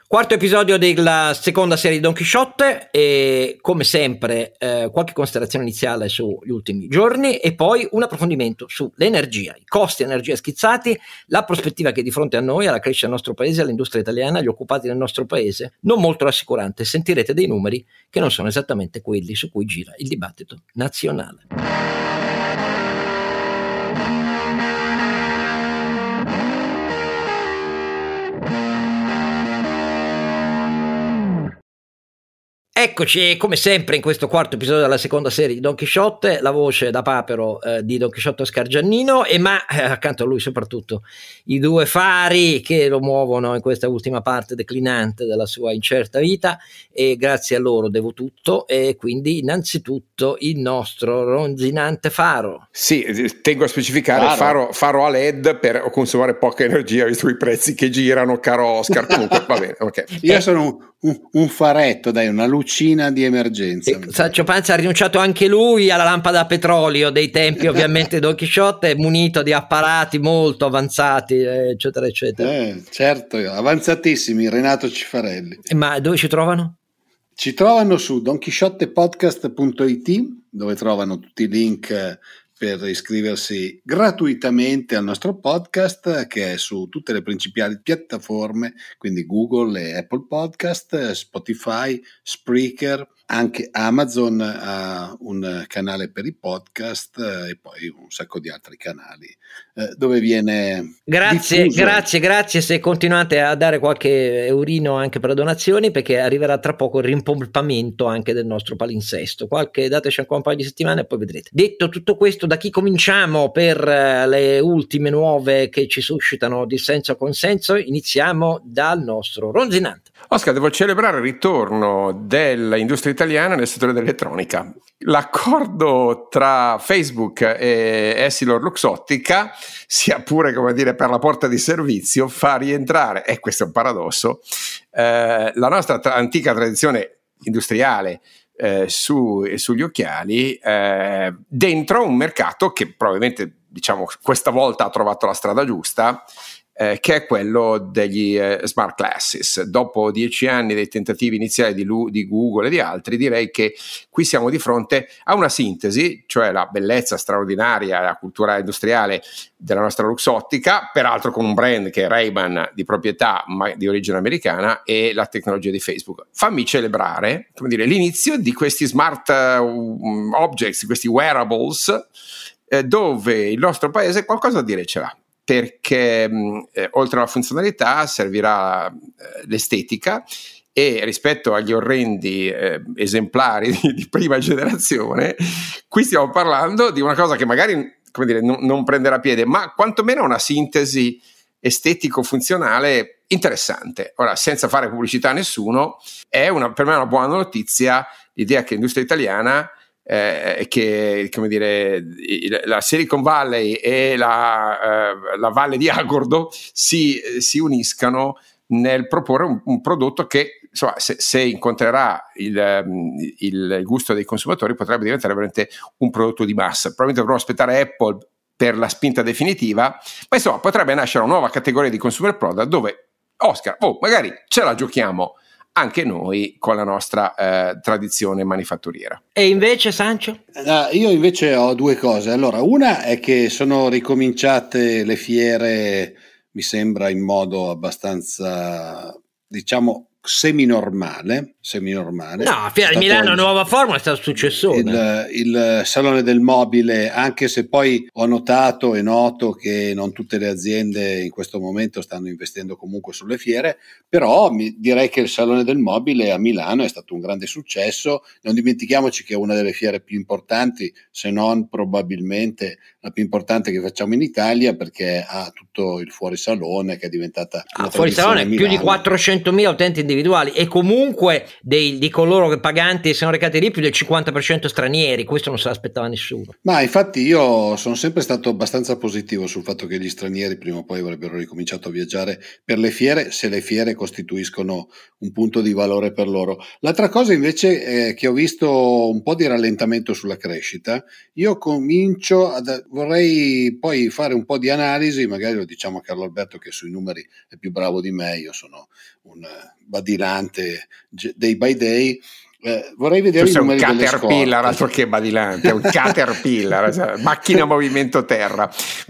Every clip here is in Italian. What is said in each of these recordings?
Quarto episodio della seconda serie di Don Chisciotte e come sempre qualche considerazione iniziale sugli ultimi giorni e poi un approfondimento sull'energia, i costi di energia schizzati, la prospettiva che è di fronte a noi, alla crescita del nostro paese, all'industria italiana, agli occupati del nostro paese, non molto rassicurante. Sentirete dei numeri che non sono esattamente quelli su cui gira il dibattito nazionale. Eccoci come sempre in questo quarto episodio della seconda serie di Don Chisciotte, la voce da papero di Don Chisciotte Oscar Giannino accanto a lui soprattutto i due fari che lo muovono in questa ultima parte declinante della sua incerta vita e grazie a loro devo tutto e quindi innanzitutto il nostro ronzinante faro. Sì, tengo a specificare faro a LED per consumare poca energia visto i prezzi che girano, caro Oscar. Comunque va bene, ok. Io sono un faretto, dai, una lucina di emergenza. Sancio Panza ha rinunciato anche lui alla lampada a petrolio dei tempi ovviamente Don Chisciotte, munito di apparati molto avanzati eccetera eccetera. Certo, avanzatissimi, Renato Cifarelli. Ma dove ci trovano? Ci trovano su donchisciottepodcast.it, dove trovano tutti i link per iscriversi gratuitamente al nostro podcast, che è su tutte le principali piattaforme, quindi Google e Apple Podcast, Spotify, Spreaker, anche Amazon ha un canale per i podcast e poi un sacco di altri canali dove viene grazie diffuso. Se continuate a dare qualche eurino anche per donazioni, perché arriverà tra poco il rimpolpamento anche del nostro palinsesto, dateci ancora un paio di settimane e poi vedrete. Detto tutto questo, da chi cominciamo per le ultime nuove che ci suscitano dissenso o consenso? Iniziamo dal nostro ronzinante. Oscar, devo celebrare il ritorno dell'industria italiana nel settore dell'elettronica. L'accordo tra Facebook e EssilorLuxottica, sia pure come dire per la porta di servizio, fa rientrare, e questo è un paradosso, la nostra antica tradizione industriale sugli occhiali dentro un mercato che probabilmente, diciamo, questa volta ha trovato la strada giusta, che è quello degli smart glasses. Dopo 10 anni dei tentativi iniziali di Google e di altri, direi che qui siamo di fronte a una sintesi, cioè la bellezza straordinaria, la cultura industriale della nostra Luxottica, peraltro con un brand che è Ray-Ban di proprietà ma di origine americana, e la tecnologia di Facebook. Fammi celebrare, come dire, l'inizio di questi smart objects, questi wearables, dove il nostro paese qualcosa da dire ce l'ha, perché oltre alla funzionalità servirà l'estetica, e rispetto agli orrendi esemplari di prima generazione, qui stiamo parlando di una cosa che magari, come dire, non prenderà piede, ma quantomeno una sintesi estetico-funzionale interessante. Ora, senza fare pubblicità a nessuno, per me è una buona notizia l'idea che l'industria italiana, che, come dire, la Silicon Valley e la Valle di Agordo si uniscano nel proporre un prodotto che, insomma, se incontrerà il gusto dei consumatori, potrebbe diventare veramente un prodotto di massa. Probabilmente dovremo aspettare Apple per la spinta definitiva, ma insomma potrebbe nascere una nuova categoria di consumer product dove, Oscar, magari ce la giochiamo anche noi con la nostra tradizione manifatturiera. E invece, Sancio? Io invece ho due cose. Allora, una è che sono ricominciate le fiere, mi sembra in modo abbastanza, diciamo, seminormale. No, Fiera di Milano, nuova formula, è stato successore. Il Salone del Mobile, anche se poi ho notato e noto che non tutte le aziende in questo momento stanno investendo comunque sulle fiere, però direi che il Salone del Mobile a Milano è stato un grande successo. Non dimentichiamoci che è una delle fiere più importanti, se non probabilmente la più importante che facciamo in Italia, perché ha tutto il fuorisalone che è diventata una fuorisalone, tradizione a più di Milano. 400.000 utenti individuali e comunque di coloro che paganti siano recati lì più del 50% stranieri. Questo non se l'aspettava nessuno. Ma infatti io sono sempre stato abbastanza positivo sul fatto che gli stranieri prima o poi avrebbero ricominciato a viaggiare per le fiere, se le fiere costituiscono un punto di valore per loro. L'altra cosa invece è che ho visto un po' di rallentamento sulla crescita. Io vorrei poi fare un po' di analisi, magari lo diciamo a Carlo Alberto che sui numeri è più bravo di me, io sono un badilante day by day. Vorrei vedere i numeri delle scorte. Caterpillar, altro che badilante, è un Caterpillar, cioè, macchina a movimento terra.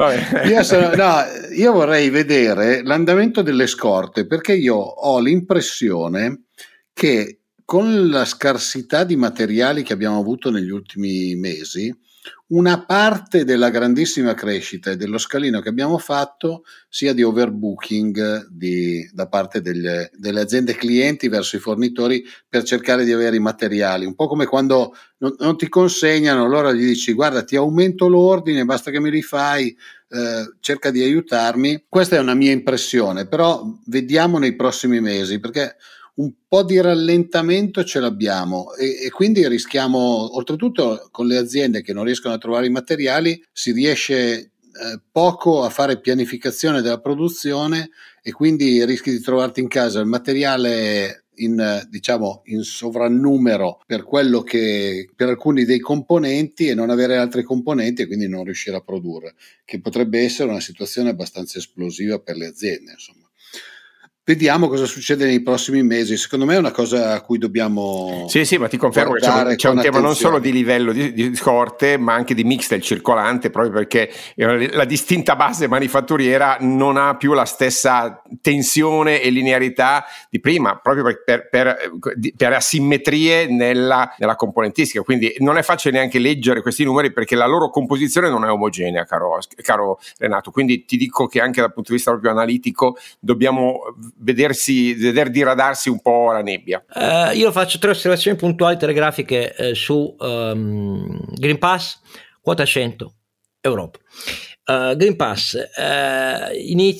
Vabbè. Io vorrei vedere l'andamento delle scorte, perché io ho l'impressione che con la scarsità di materiali che abbiamo avuto negli ultimi mesi, una parte della grandissima crescita e dello scalino che abbiamo fatto sia di overbooking da parte delle aziende clienti verso i fornitori per cercare di avere i materiali, un po' come quando non ti consegnano, allora gli dici guarda ti aumento l'ordine, basta che me li fai, cerca di aiutarmi. Questa è una mia impressione, però vediamo nei prossimi mesi, perché un po' di rallentamento ce l'abbiamo e quindi rischiamo, oltretutto con le aziende che non riescono a trovare i materiali, si riesce poco a fare pianificazione della produzione e quindi rischi di trovarti in casa il materiale in sovrannumero per alcuni dei componenti e non avere altri componenti e quindi non riuscire a produrre, che potrebbe essere una situazione abbastanza esplosiva per le aziende, insomma. Vediamo cosa succede nei prossimi mesi. Secondo me è una cosa a cui dobbiamo sì, ma ti confermo che c'è un tema non solo di livello di scorte, ma anche di mix del circolante, proprio perché la distinta base manifatturiera non ha più la stessa tensione e linearità di prima, proprio per asimmetrie nella componentistica. Quindi non è facile neanche leggere questi numeri perché la loro composizione non è omogenea, caro Renato. Quindi ti dico che anche dal punto di vista proprio analitico dobbiamo veder diradarsi un po' la nebbia. Io faccio 3 osservazioni puntuali telegrafiche su Green Pass, quota 100 Europa. Green Pass è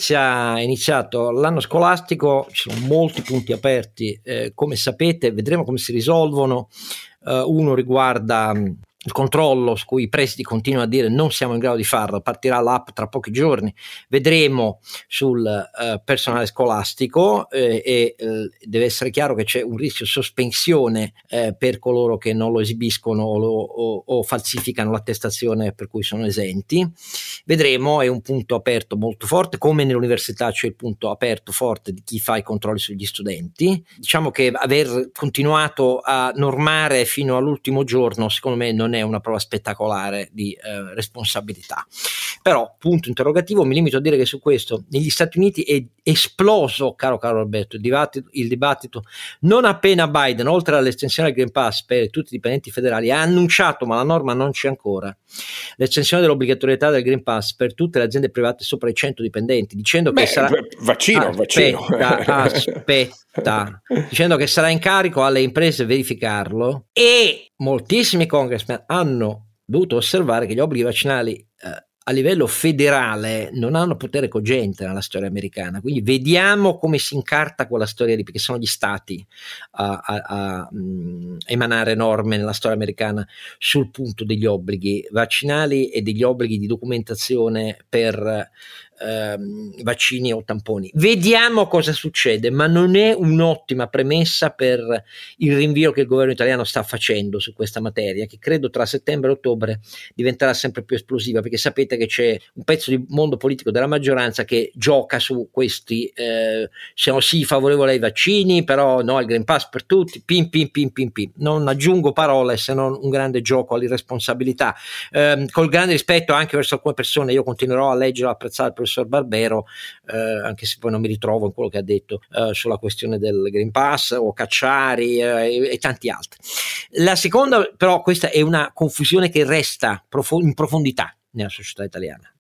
iniziato l'anno scolastico, ci sono molti punti aperti, come sapete vedremo come si risolvono. Uno riguarda il controllo, su cui i presidi continuano a dire non siamo in grado di farlo, partirà l'app tra pochi giorni, vedremo sul personale scolastico e deve essere chiaro che c'è un rischio sospensione per coloro che non lo esibiscono o falsificano l'attestazione per cui sono esenti. Vedremo, è un punto aperto molto forte, come nell'università c'è il punto aperto forte di chi fa i controlli sugli studenti. Diciamo che aver continuato a normare fino all'ultimo giorno secondo me non è una prova spettacolare di responsabilità, però punto interrogativo. Mi limito a dire che su questo negli Stati Uniti è esploso, caro Alberto, il dibattito non appena Biden, oltre all'estensione del Green Pass per tutti i dipendenti federali, ha annunciato, ma la norma non c'è ancora, l'estensione dell'obbligatorietà del Green Pass per tutte le aziende private sopra i 100 dipendenti, dicendo che sarà vaccino dicendo che sarà in carico alle imprese verificarlo, e moltissimi congressmen hanno dovuto osservare che gli obblighi vaccinali a livello federale non hanno potere cogente nella storia americana, quindi vediamo come si incarta quella storia lì, perché sono gli stati a emanare norme nella storia americana sul punto degli obblighi vaccinali e degli obblighi di documentazione per vaccini o tamponi. Vediamo cosa succede, ma non è un'ottima premessa per il rinvio che il governo italiano sta facendo su questa materia, che credo tra settembre e ottobre diventerà sempre più esplosiva, perché sapete che c'è un pezzo di mondo politico della maggioranza che gioca su questi siamo sì favorevoli ai vaccini, però no al Green Pass per tutti, pim. Non aggiungo parole se non un grande gioco all'irresponsabilità, col grande rispetto anche verso alcune persone. Io continuerò a leggere e apprezzare il professor Barbero, anche se poi non mi ritrovo in quello che ha detto sulla questione del Green Pass o Cacciari e tanti altri. La seconda, però, questa è una confusione che resta in profondità nella società italiana.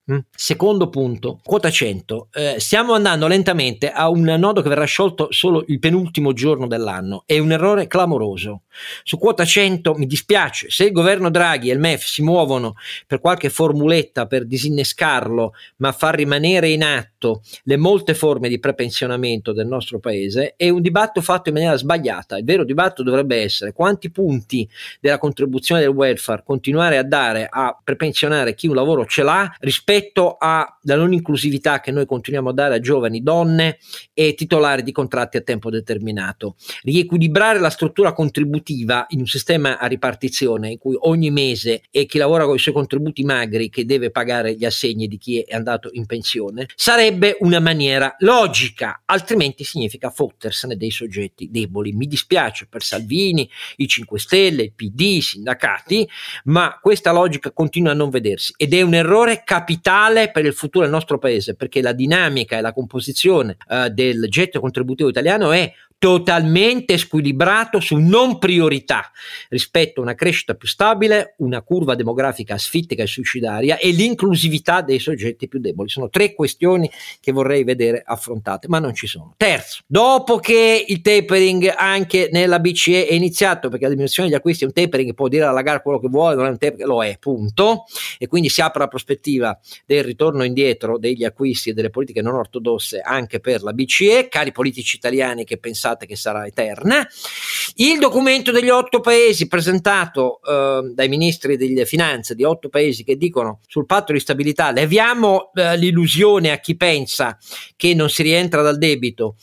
Secondo punto, quota 100. Stiamo andando lentamente a un nodo che verrà sciolto solo il penultimo giorno dell'anno. È un errore clamoroso. Su quota 100 mi dispiace, se il governo Draghi e il MEF si muovono per qualche formuletta per disinnescarlo, ma far rimanere in atto le molte forme di prepensionamento del nostro paese, è un dibattito fatto in maniera sbagliata. Il vero dibattito dovrebbe essere quanti punti della contribuzione del welfare continuare a dare a prepensionare chi un lavoro ce l'ha rispetto alla non inclusività che noi continuiamo a dare a giovani, donne e titolari di contratti a tempo determinato. Riequilibrare la struttura contributiva in un sistema a ripartizione in cui ogni mese è chi lavora con i suoi contributi magri che deve pagare gli assegni di chi è andato in pensione sarebbe una maniera logica, altrimenti significa fottersene dei soggetti deboli. Mi dispiace per Salvini, i 5 Stelle, il PD, i sindacati, ma questa logica continua a non vedersi ed è un errore capitale per il futuro del nostro paese, perché la dinamica e la composizione del gettito contributivo italiano è totalmente squilibrato su non priorità rispetto a una crescita più stabile, una curva demografica asfittica e suicidaria e l'inclusività dei soggetti più deboli. Sono 3 questioni che vorrei vedere affrontate, ma non ci sono. Terzo, dopo che il tapering anche nella BCE è iniziato, perché la diminuzione degli acquisti è un tapering, può dire alla Lagarde quello che vuole, non è un tapering, lo è, punto, e quindi si apre la prospettiva del ritorno indietro degli acquisti e delle politiche non ortodosse anche per la BCE. Cari politici italiani che pensate che sarà eterna, il documento degli 8 paesi presentato dai ministri delle finanze di 8 paesi che dicono sul patto di stabilità leviamo l'illusione a chi pensa che non si rientra dal debito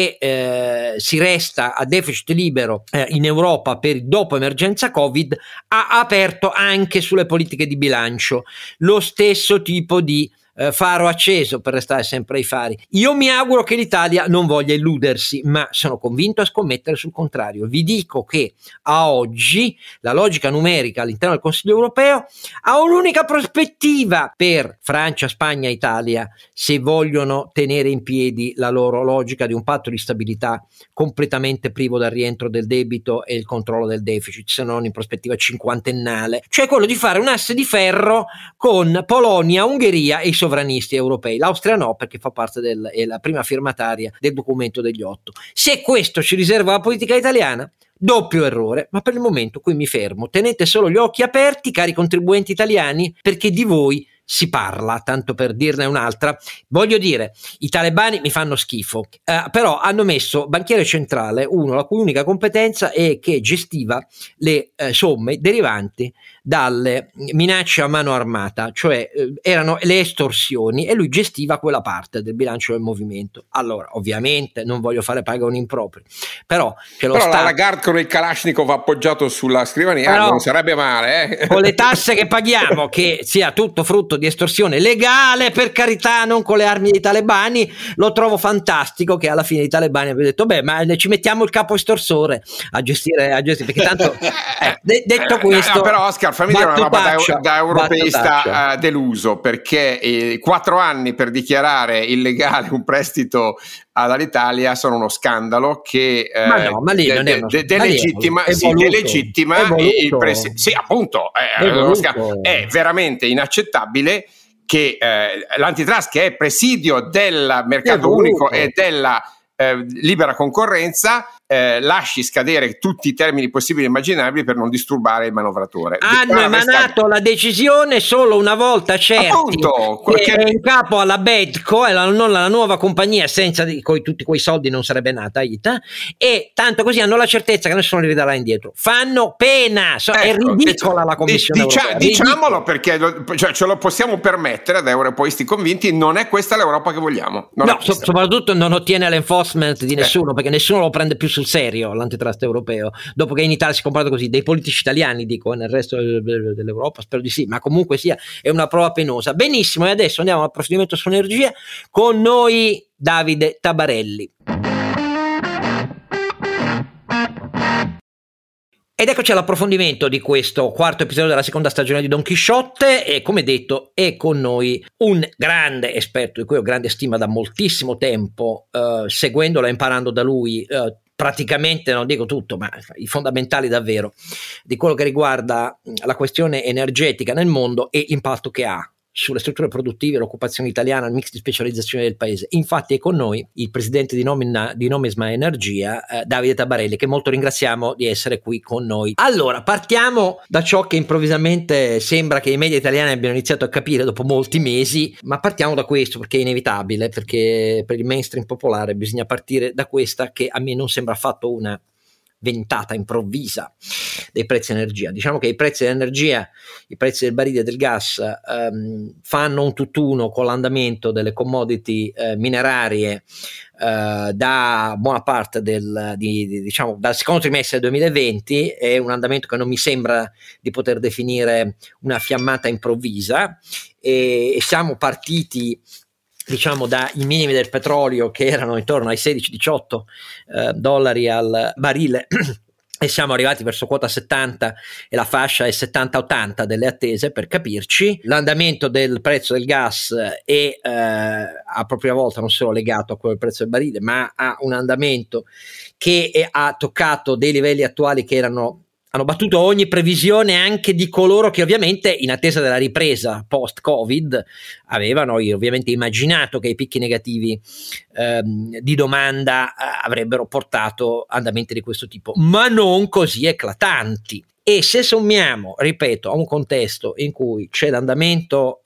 e si resta a deficit libero in Europa per il dopo emergenza Covid, ha aperto anche sulle politiche di bilancio lo stesso tipo di faro acceso, per restare sempre ai fari. Io mi auguro che l'Italia non voglia illudersi, ma sono convinto a scommettere sul contrario. Vi dico che a oggi la logica numerica all'interno del Consiglio europeo ha un'unica prospettiva per Francia, Spagna, Italia, se vogliono tenere in piedi la loro logica di un patto di stabilità completamente privo dal rientro del debito e il controllo del deficit, se non in prospettiva cinquantennale, cioè quello di fare un asse di ferro con Polonia, Ungheria e i sovranisti europei. L'Austria no, perché fa parte è la prima firmataria del documento degli 8. Se questo ci riserva la politica italiana, doppio errore, ma per il momento qui mi fermo. Tenete solo gli occhi aperti, cari contribuenti italiani, perché di voi si parla, tanto per dirne un'altra. Voglio dire, i talebani mi fanno schifo, però hanno messo banchiere centrale, uno la cui unica competenza è che gestiva le somme derivanti dalle minacce a mano armata, cioè erano le estorsioni, e lui gestiva quella parte del bilancio del movimento. Allora, ovviamente non voglio fare paragoni impropri, però che lo la Lagarde con il Kalashnikov appoggiato sulla scrivania, però, non sarebbe male, con le tasse che paghiamo, che sia tutto frutto di estorsione legale, per carità, non con le armi dei talebani. Lo trovo fantastico che alla fine i talebani abbiano detto ma ci mettiamo il capo estorsore a gestire, perché tanto detto questo, però Oscar, fammi dire una roba da europeista deluso, perché 4 anni per dichiarare illegale un prestito all'Italia sono uno scandalo che delegittima il prestito. Sì, appunto, è veramente inaccettabile che l'antitrust, che è presidio del mercato unico e della libera concorrenza, lasci scadere tutti i termini possibili e immaginabili per non disturbare il manovratore. Hanno emanato la decisione solo una volta certi che è in capo alla Bedco e non alla nuova compagnia, senza tutti quei soldi non sarebbe nata ITA, e tanto così hanno la certezza che nessuno li ridarà indietro. Fanno pena, è ridicola la Commissione europea. Diciamolo, perché ce lo possiamo permettere da europeisti convinti, non è questa l'Europa che vogliamo. Soprattutto non ottiene l'enforcement di nessuno, perché nessuno lo prende più sul serio l'antitrust europeo, dopo che in Italia si è comportato così, dei politici italiani dico, nel resto dell'Europa spero di sì, ma comunque sia è una prova penosa. Benissimo, e adesso andiamo all'approfondimento su energia, con noi Davide Tabarelli. Ed eccoci all'approfondimento di questo quarto episodio della seconda stagione di Don Chisciotte, e come detto è con noi un grande esperto di cui ho grande stima da moltissimo tempo, seguendolo e imparando da lui praticamente, non dico tutto, ma i fondamentali davvero di quello che riguarda la questione energetica nel mondo e l'impatto che ha sulle strutture produttive, l'occupazione italiana, il mix di specializzazione del paese. Infatti è con noi il presidente di Nomisma Energia, Davide Tabarelli, che molto ringraziamo di essere qui con noi. Allora, partiamo da ciò che improvvisamente sembra che i media italiani abbiano iniziato a capire dopo molti mesi, ma partiamo da questo perché è inevitabile, perché per il mainstream popolare bisogna partire da questa che a me non sembra affatto una ventata improvvisa dei prezzi dell'energia. Diciamo che i prezzi dell'energia, i prezzi del barile del gas fanno un tutt'uno con l'andamento delle commodity minerarie da buona parte diciamo dal secondo trimestre del 2020. È un andamento che non mi sembra di poter definire una fiammata improvvisa, e siamo partiti diciamo dai minimi del petrolio che erano intorno ai 16-18 dollari al barile e siamo arrivati verso quota 70 e la fascia è 70-80 delle attese, per capirci. L'andamento del prezzo del gas è a propria volta non solo legato a quello del prezzo del barile, ma ha un andamento che ha toccato dei livelli attuali che hanno battuto ogni previsione, anche di coloro che ovviamente in attesa della ripresa post-Covid avevano ovviamente immaginato che i picchi negativi di domanda avrebbero portato andamenti di questo tipo, ma non così eclatanti. E se sommiamo, ripeto, a un contesto in cui c'è l'andamento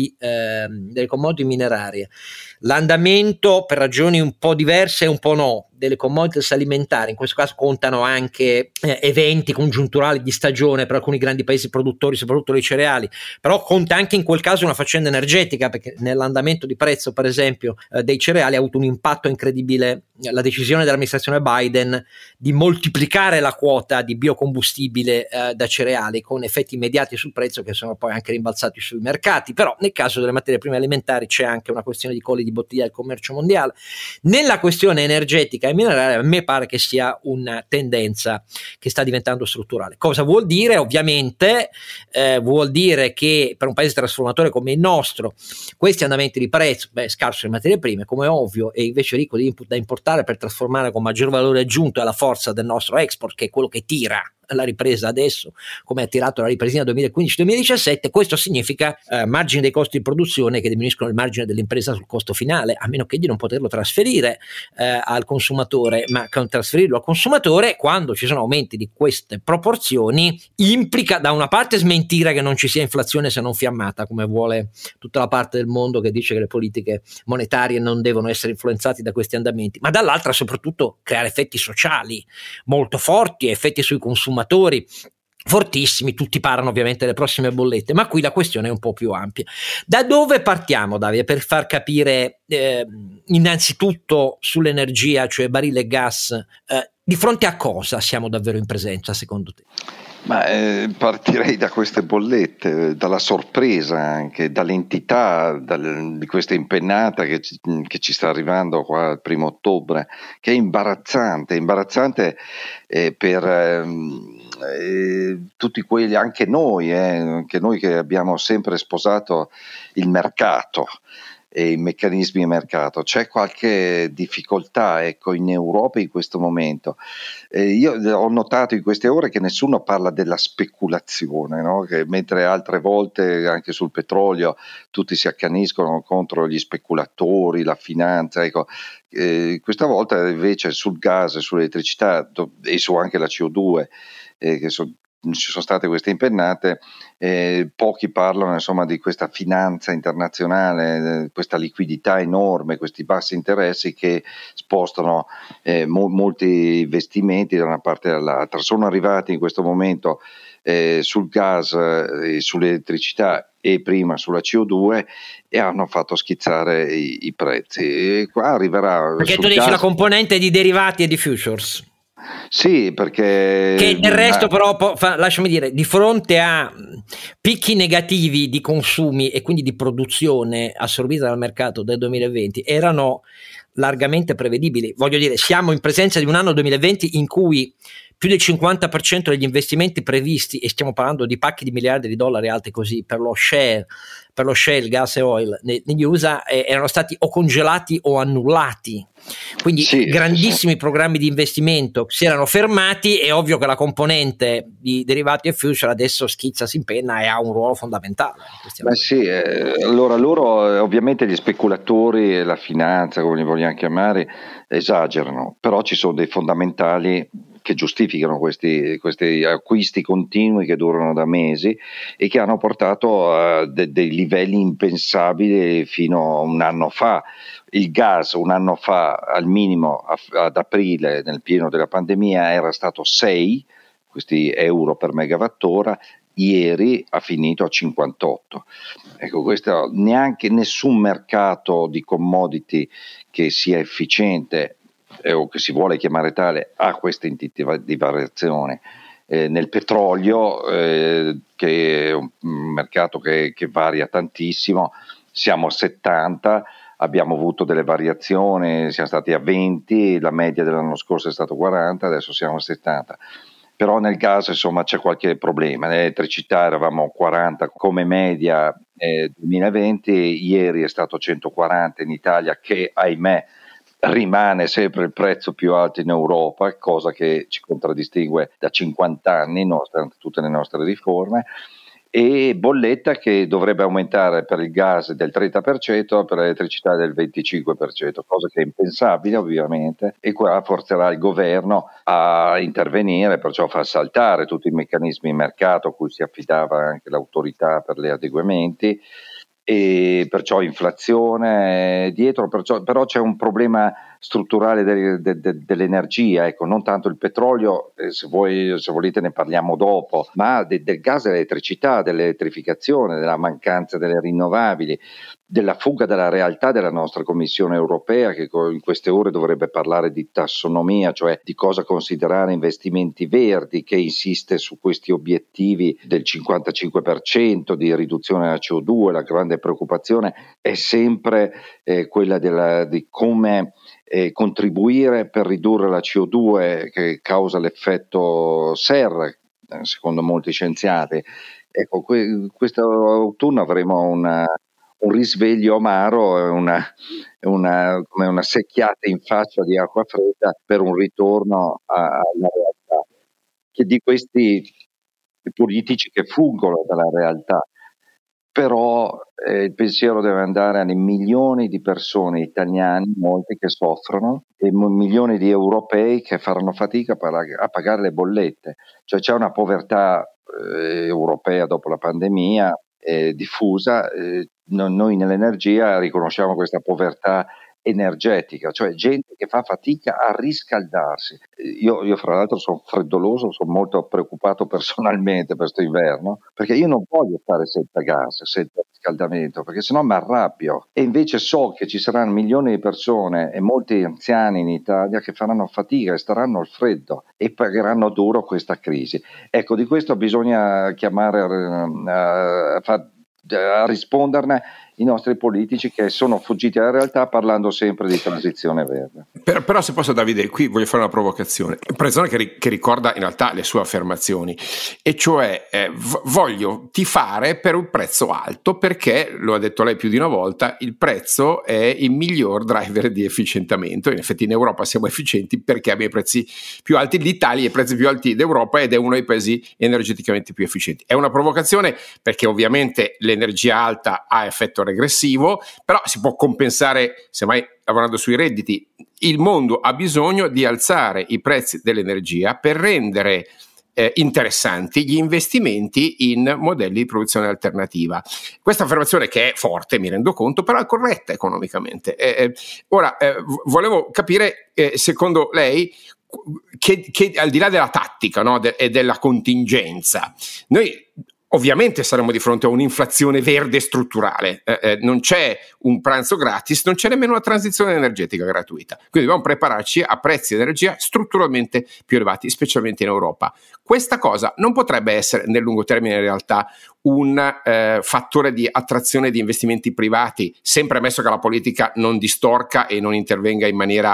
delle commodity minerarie, l'andamento per ragioni un po' diverse e un po' no delle commodities alimentari, in questo caso contano anche eventi congiunturali di stagione per alcuni grandi paesi produttori, soprattutto dei cereali, però conta anche in quel caso una faccenda energetica, perché nell'andamento di prezzo per esempio dei cereali ha avuto un impatto incredibile la decisione dell'amministrazione Biden di moltiplicare la quota di biocombustibile da cereali, con effetti immediati sul prezzo che sono poi anche rimbalzati sui mercati. Però nel caso delle materie prime alimentari c'è anche una questione di colli di bottiglia del commercio mondiale. Nella questione energetica e mineraria a me pare che sia una tendenza che sta diventando strutturale. Cosa vuol dire? Ovviamente vuol dire che per un paese trasformatore come il nostro questi andamenti di prezzo, scarso le materie prime come è ovvio, e invece ricco di input da importare per trasformare con maggior valore aggiunto alla forza del nostro export, che è quello che tira la ripresa adesso, come ha tirato la ripresina 2015-2017. Questo significa margine dei costi di produzione che diminuiscono il margine dell'impresa sul costo finale, a meno che di non poterlo trasferire al consumatore, ma trasferirlo al consumatore quando ci sono aumenti di queste proporzioni implica da una parte smentire che non ci sia inflazione se non fiammata, come vuole tutta la parte del mondo che dice che le politiche monetarie non devono essere influenzate da questi andamenti, ma dall'altra soprattutto creare effetti sociali molto forti, effetti sui consumatori fortissimi. Tutti parlano ovviamente delle prossime bollette, ma qui la questione è un po' più ampia. Da dove partiamo, Davide, per far capire innanzitutto sull'energia, cioè barile e gas, di fronte a cosa siamo davvero in presenza secondo te? Ma partirei da queste bollette, dalla sorpresa, anche dall'entità di questa impennata che ci sta arrivando qua il 1° ottobre, che è imbarazzante per tutti quelli, anche noi che abbiamo sempre sposato il mercato e i meccanismi di mercato. C'è qualche difficoltà, ecco, in Europa in questo momento. Io ho notato in queste ore che nessuno parla della speculazione, no? Che mentre altre volte anche sul petrolio tutti si accaniscono contro gli speculatori, la finanza, ecco, questa volta invece sul gas, sull'elettricità e su anche la CO2 che ci sono state queste impennate, pochi parlano insomma di questa finanza internazionale, questa liquidità enorme, questi bassi interessi che spostano molti investimenti da una parte all'altra. Sono arrivati in questo momento sul gas e sull'elettricità e prima sulla CO2 e hanno fatto schizzare i prezzi. E qua arriverà. Perché tu dici la componente di derivati e di futures. Sì, perché che del resto però lasciami dire, di fronte a picchi negativi di consumi e quindi di produzione assorbita dal mercato del 2020 erano largamente prevedibili. Voglio dire, siamo in presenza di un anno 2020 in cui più del 50% degli investimenti previsti, e stiamo parlando di pacchi di miliardi di dollari alti così, per lo shale, gas e oil negli USA, erano stati o congelati o annullati. Quindi grandissimi programmi di investimento si erano fermati. È ovvio che la componente di derivati e future adesso schizza, si impenna e ha un ruolo fondamentale. Allora loro, ovviamente gli speculatori e la finanza, come li vogliamo chiamare, esagerano, però ci sono dei fondamentali che giustificano questi acquisti continui che durano da mesi e che hanno portato a dei livelli impensabili fino a un anno fa. Il gas un anno fa al minimo ad aprile, nel pieno della pandemia, era stato 6 questi euro per megawattora, ieri ha finito a 58. Ecco, questo neanche nessun mercato di commodity che sia efficiente o che si vuole chiamare tale ha questa entità di variazione. Nel petrolio, che è un mercato che varia tantissimo, siamo a 70, abbiamo avuto delle variazioni, siamo stati a 20, la media dell'anno scorso è stato 40, adesso siamo a 70. Però nel gas insomma c'è qualche problema. Nell'elettricità eravamo a 40 come media 2020, ieri è stato 140 in Italia, che ahimè rimane sempre il prezzo più alto in Europa, cosa che ci contraddistingue da 50 anni, nonostante tutte le nostre riforme, e bolletta che dovrebbe aumentare per il gas del 30%, per l'elettricità del 25%, cosa che è impensabile ovviamente, e qua forzerà il governo a intervenire, perciò fa saltare tutti i meccanismi di mercato a cui si affidava anche l'autorità per gli adeguamenti, e perciò inflazione dietro, però c'è un problema strutturale dell'energia, ecco, non tanto il petrolio, se volete ne parliamo dopo, ma del gas e dell'elettricità, dell'elettrificazione, della mancanza delle rinnovabili, della fuga dalla realtà della nostra Commissione europea, che in queste ore dovrebbe parlare di tassonomia, cioè di cosa considerare investimenti verdi, che insiste su questi obiettivi del 55% di riduzione della CO2. La grande preoccupazione è sempre quella di come contribuire per ridurre la CO2 che causa l'effetto serra, secondo molti scienziati. Ecco, questo autunno avremo un risveglio amaro, come una secchiata in faccia di acqua fredda per un ritorno alla realtà, che di questi politici che fuggono dalla realtà. Però il pensiero deve andare alle milioni di persone italiane, molti che soffrono, e milioni di europei che faranno fatica a pagare le bollette. Cioè c'è una povertà europea dopo la pandemia diffusa. Noi nell'energia riconosciamo questa povertà energetica, cioè gente che fa fatica a riscaldarsi. Io fra l'altro sono freddoloso, sono molto preoccupato personalmente per questo inverno, perché io non voglio stare senza gas, senza riscaldamento, perché sennò mi arrabbio, e invece so che ci saranno milioni di persone e molti anziani in Italia che faranno fatica e staranno al freddo e pagheranno duro questa crisi. Ecco, di questo bisogna chiamare a risponderne i nostri politici, che sono fuggiti dalla realtà parlando sempre di transizione verde. Però se posso, Davide, qui voglio fare una provocazione che ricorda in realtà le sue affermazioni, e cioè voglio tifare per un prezzo alto, perché, lo ha detto lei più di una volta, il prezzo è il miglior driver di efficientamento. In effetti in Europa siamo efficienti perché abbiamo i prezzi più alti d'Italia, i prezzi più alti d'Europa, ed è uno dei paesi energeticamente più efficienti. È una provocazione perché ovviamente l'energia alta ha effetto regressivo, però si può compensare, semmai lavorando sui redditi. Il mondo ha bisogno di alzare i prezzi dell'energia per rendere interessanti gli investimenti in modelli di produzione alternativa. Questa affermazione, che è forte, mi rendo conto, però è corretta economicamente. Ora, volevo capire, secondo lei, che al di là della tattica, no, e della contingenza, noi ovviamente saremo di fronte a un'inflazione verde strutturale, non c'è un pranzo gratis, non c'è nemmeno una transizione energetica gratuita, quindi dobbiamo prepararci a prezzi di energia strutturalmente più elevati, specialmente in Europa. Questa cosa non potrebbe essere nel lungo termine in realtà un fattore di attrazione di investimenti privati, sempre ammesso che la politica non distorca e non intervenga in maniera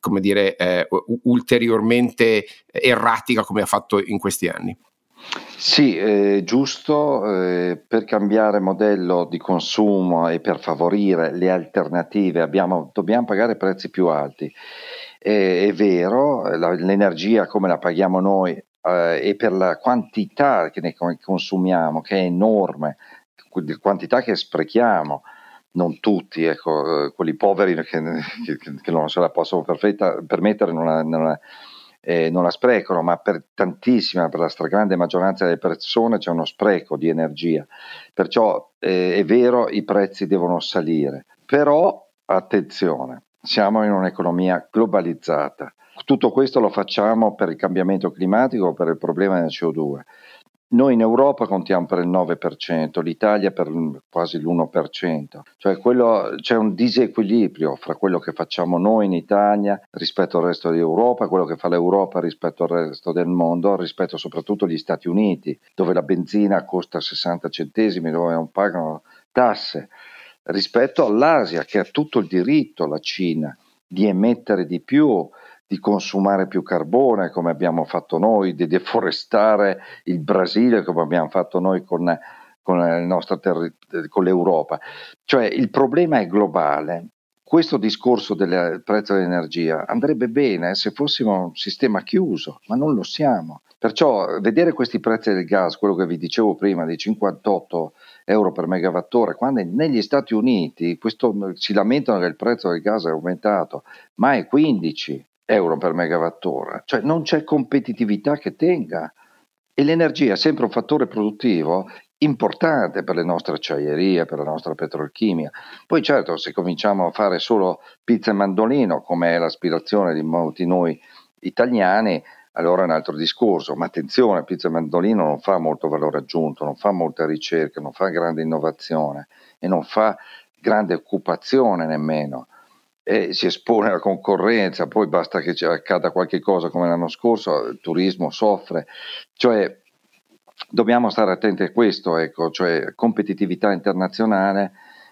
come dire, ulteriormente erratica come ha fatto in questi anni. Sì, giusto, per cambiare modello di consumo e per favorire le alternative dobbiamo pagare prezzi più alti. È vero, l'energia come la paghiamo noi e per la quantità che ne consumiamo, che è enorme, la quantità che sprechiamo, non tutti, ecco, quelli poveri che non se la possono permettere non la sprecano, ma per la stragrande maggioranza delle persone c'è uno spreco di energia, perciò è vero, i prezzi devono salire, però attenzione, siamo in un'economia globalizzata, tutto questo lo facciamo per il cambiamento climatico, per il problema del CO2. Noi in Europa contiamo per il 9%, l'Italia per quasi l'1%, cioè c'è un disequilibrio fra quello che facciamo noi in Italia rispetto al resto dell'Europa, quello che fa l'Europa rispetto al resto del mondo, rispetto soprattutto agli Stati Uniti, dove la benzina costa 60 centesimi, dove non pagano tasse, rispetto all'Asia che ha tutto il diritto, la Cina, di emettere di più, di consumare più carbone come abbiamo fatto noi, di deforestare il Brasile come abbiamo fatto noi con l'Europa. Cioè il problema è globale. Questo discorso del prezzo dell'energia andrebbe bene se fossimo un sistema chiuso, ma non lo siamo. Perciò vedere questi prezzi del gas, quello che vi dicevo prima, di 58 euro per megawattora, quando negli Stati Uniti si lamentano che il prezzo del gas è aumentato, ma è 15 euro per megawattora, cioè non c'è competitività che tenga, e l'energia è sempre un fattore produttivo importante per le nostre acciaierie, per la nostra petrolchimica. Poi certo, se cominciamo a fare solo pizza e mandolino, come è l'aspirazione di molti noi italiani, allora è un altro discorso, ma attenzione, pizza e mandolino non fa molto valore aggiunto, non fa molta ricerca, non fa grande innovazione e non fa grande occupazione nemmeno. Si espone alla concorrenza, poi basta che accada qualche cosa come l'anno scorso, il turismo soffre, cioè dobbiamo stare attenti a questo, ecco, cioè competitività internazionale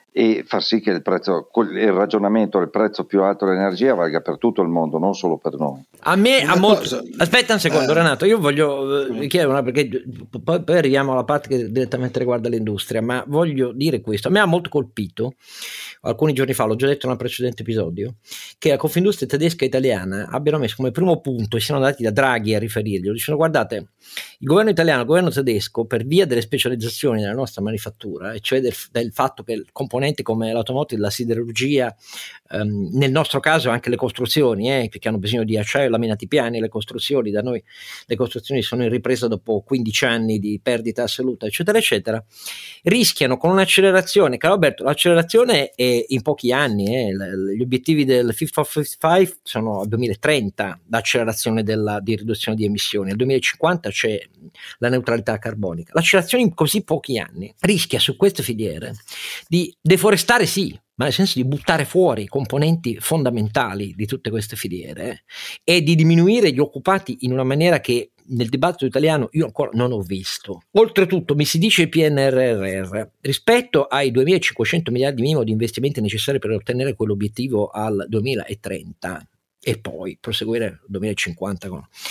e far sì che il ragionamento del prezzo più alto dell'energia valga per tutto il mondo, non solo per noi. Aspetta un secondo, Renato, io voglio chiedere perché poi arriviamo alla parte che direttamente riguarda l'industria, ma voglio dire questo: a me ha molto colpito alcuni giorni fa, l'ho già detto in un precedente episodio, che la Confindustria tedesca e italiana abbiano messo come primo punto e siano andati da Draghi a riferirglielo, dicendo: guardate, il governo italiano, il governo tedesco, per via delle specializzazioni della nostra manifattura, e cioè del fatto che componenti come l'automotive, la siderurgia, nel nostro caso anche le costruzioni, perché hanno bisogno di acciaio, laminati piani, le costruzioni, da noi le costruzioni sono in ripresa dopo 15 anni di perdita assoluta, eccetera eccetera, rischiano con un'accelerazione, caro Alberto, l'accelerazione è in pochi anni, gli obiettivi del Fit for 55 sono al 2030, l'accelerazione di riduzione di emissioni, al 2050 c'è la neutralità carbonica. L'accelerazione in così pochi anni rischia su queste filiere di deforestare, sì, ma nel senso di buttare fuori componenti fondamentali di tutte queste filiere e di diminuire gli occupati in una maniera che nel dibattito italiano io ancora non ho visto. Oltretutto mi si dice il PNRR, rispetto ai 2.500 miliardi minimo di investimenti necessari per ottenere quell'obiettivo al 2030 e poi proseguire al 2050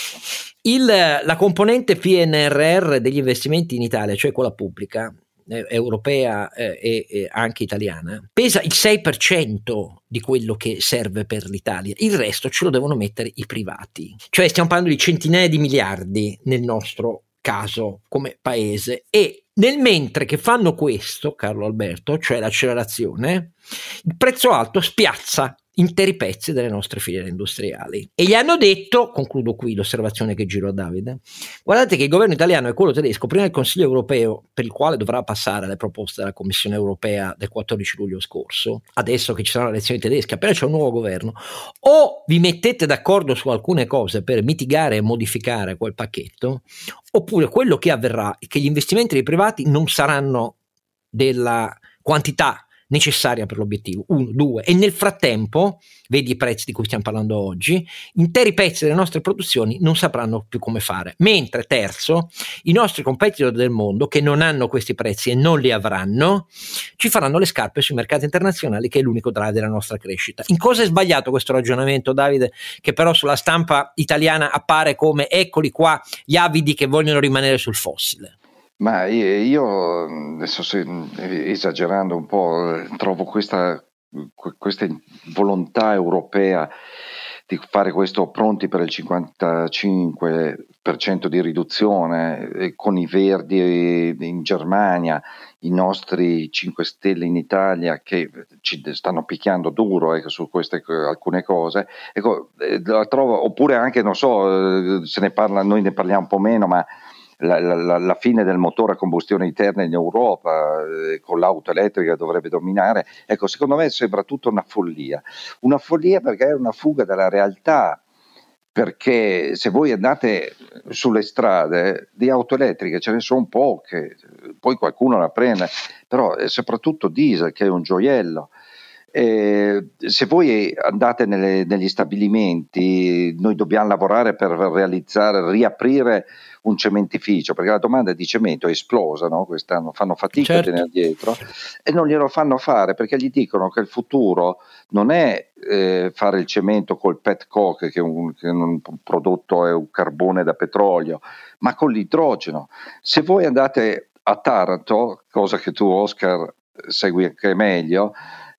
la componente PNRR degli investimenti in Italia, cioè quella pubblica, europea e anche italiana, pesa il 6% di quello che serve per l'Italia, il resto ce lo devono mettere i privati, cioè stiamo parlando di centinaia di miliardi nel nostro caso come paese, e nel mentre che fanno questo, Carlo Alberto, cioè l'accelerazione, il prezzo alto spiazza interi pezzi delle nostre filiere industriali, e gli hanno detto, concludo qui l'osservazione che giro a Davide, guardate che il governo italiano e quello tedesco prima del Consiglio europeo, per il quale dovrà passare le proposte della Commissione europea del 14 luglio scorso, adesso che ci saranno le elezioni tedesche, appena c'è un nuovo governo, o vi mettete d'accordo su alcune cose per mitigare e modificare quel pacchetto, oppure quello che avverrà è che gli investimenti dei privati non saranno della quantità necessaria per l'obiettivo, 1, 2, e nel frattempo, vedi i prezzi di cui stiamo parlando oggi, interi pezzi delle nostre produzioni non sapranno più come fare, mentre terzo, i nostri competitor del mondo che non hanno questi prezzi e non li avranno, ci faranno le scarpe sui mercati internazionali, che è l'unico drive della nostra crescita. In cosa è sbagliato questo ragionamento, Davide, che però sulla stampa italiana appare come eccoli qua gli avidi che vogliono rimanere sul fossile? Ma io adesso, esagerando un po', trovo questa volontà europea di fare questo pronti per il 55% di riduzione, con i Verdi in Germania, i nostri 5 Stelle in Italia che ci stanno picchiando duro su queste alcune cose, la trovo, oppure anche, non so, se ne parla, noi ne parliamo un po' meno, ma la fine del motore a combustione interna in Europa, con l'auto elettrica dovrebbe dominare. Ecco, secondo me sembra tutta una follia perché è una fuga dalla realtà, perché se voi andate sulle strade di auto elettriche ce ne sono poche, poi qualcuno la prende, però è soprattutto diesel, che è un gioiello. Se voi andate negli stabilimenti, noi dobbiamo lavorare per riaprire un cementificio, perché la domanda di cemento è esplosa, no? Quest'anno fanno fatica a tenere dietro, e non glielo fanno fare perché gli dicono che il futuro non è fare il cemento col petcoke, che è un prodotto, è un carbone da petrolio, ma con l'idrogeno. Se voi andate a Taranto, cosa che tu, Oscar, segui anche meglio,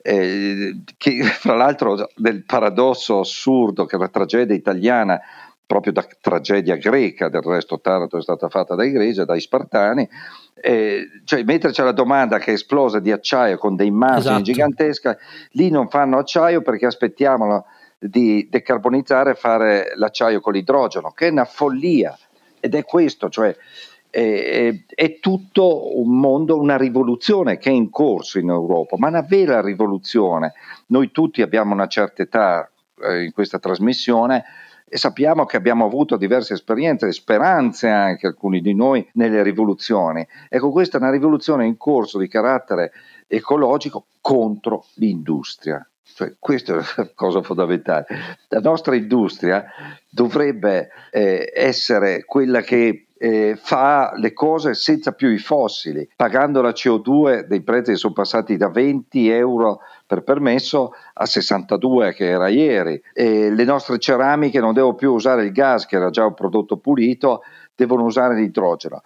che fra l'altro del paradosso assurdo che la tragedia italiana, proprio da tragedia greca, del resto Taranto è stata fatta dai greci, dai spartani, cioè mentre c'è la domanda che è esplosa di acciaio con dei margini giganteschi, lì non fanno acciaio perché aspettiamo di decarbonizzare e fare l'acciaio con l'idrogeno, che è una follia. Ed è questo, cioè è tutto un mondo, una rivoluzione che è in corso in Europa, ma una vera rivoluzione. Noi tutti abbiamo una certa età in questa trasmissione e sappiamo che abbiamo avuto diverse esperienze e speranze, anche alcuni di noi, nelle rivoluzioni. Ecco, questa è una rivoluzione in corso di carattere ecologico contro l'industria. Cioè, questa è la cosa fondamentale. La nostra industria dovrebbe essere quella che fa le cose senza più i fossili, pagando la CO2 dei prezzi che sono passati da 20 euro per permesso a 62 che era ieri. Le nostre ceramiche non devono più usare il gas, che era già un prodotto pulito, devono usare l'idrogeno.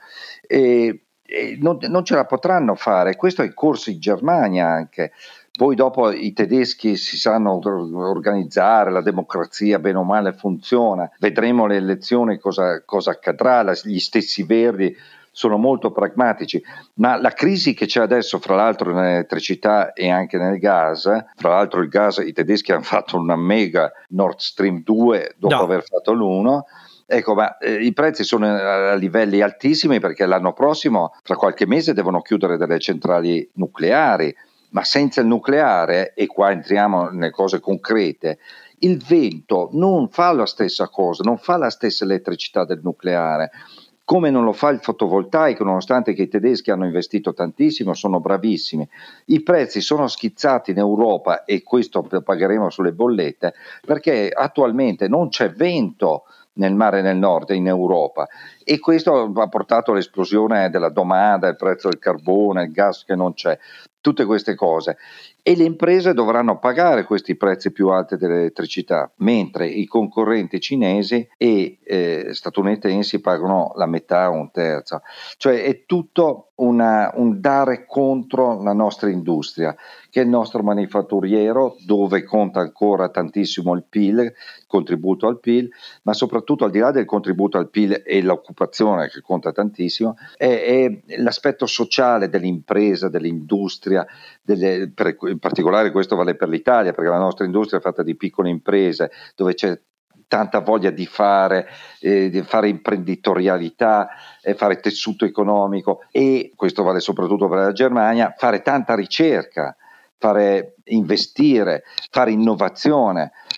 Non ce la potranno fare. Questo è in corso in Germania anche. Poi dopo i tedeschi si sanno organizzare, la democrazia bene o male funziona, vedremo le elezioni cosa accadrà, gli stessi Verdi sono molto pragmatici, ma la crisi che c'è adesso, fra l'altro nell'elettricità e anche nel gas, fra l'altro il gas, i tedeschi hanno fatto una mega Nord Stream 2 dopo aver fatto l'1. Ecco, ma i prezzi sono a livelli altissimi perché l'anno prossimo, tra qualche mese, devono chiudere delle centrali nucleari. Ma senza il nucleare, e qua entriamo nelle cose concrete, il vento non fa la stessa cosa, non fa la stessa elettricità del nucleare, come non lo fa il fotovoltaico, nonostante che i tedeschi hanno investito tantissimo, sono bravissimi. I prezzi sono schizzati in Europa, e questo pagheremo sulle bollette, perché attualmente non c'è vento nel mare nel nord in Europa, e questo ha portato all'esplosione della domanda, il prezzo del carbone, il gas che non c'è, tutte queste cose, e le imprese dovranno pagare questi prezzi più alti dell'elettricità, mentre i concorrenti cinesi e statunitensi pagano la metà o un terzo. Cioè è tutto un dare contro la nostra industria, che è il nostro manifatturiero, dove conta ancora tantissimo il PIL, il contributo al PIL, ma soprattutto al di là del contributo al PIL e l'occupazione, che conta tantissimo, è l'aspetto sociale dell'impresa, dell'industria, in particolare questo vale per l'Italia, perché la nostra industria è fatta di piccole imprese, dove c'è tanta voglia di fare imprenditorialità, fare tessuto economico, e questo vale soprattutto per la Germania, fare tanta ricerca, investire, fare innovazione.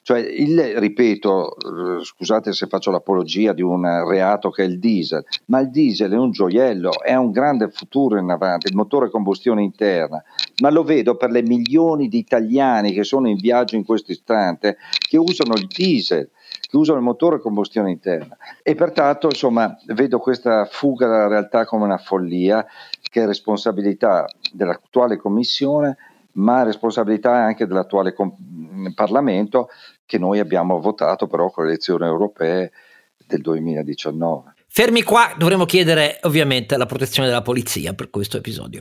Cioè, ripeto, scusate se faccio l'apologia di un reato che è il diesel, ma il diesel è un gioiello, è un grande futuro in avanti, il motore a combustione interna, ma lo vedo per le milioni di italiani che sono in viaggio in questo istante, che usano il diesel, che usano il motore a combustione interna, e pertanto insomma vedo questa fuga dalla realtà come una follia, che è responsabilità dell'attuale Commissione, ma responsabilità anche dell'attuale Parlamento, che noi abbiamo votato però con le elezioni europee del 2019. Fermi qua, dovremo chiedere ovviamente la protezione della polizia per questo episodio.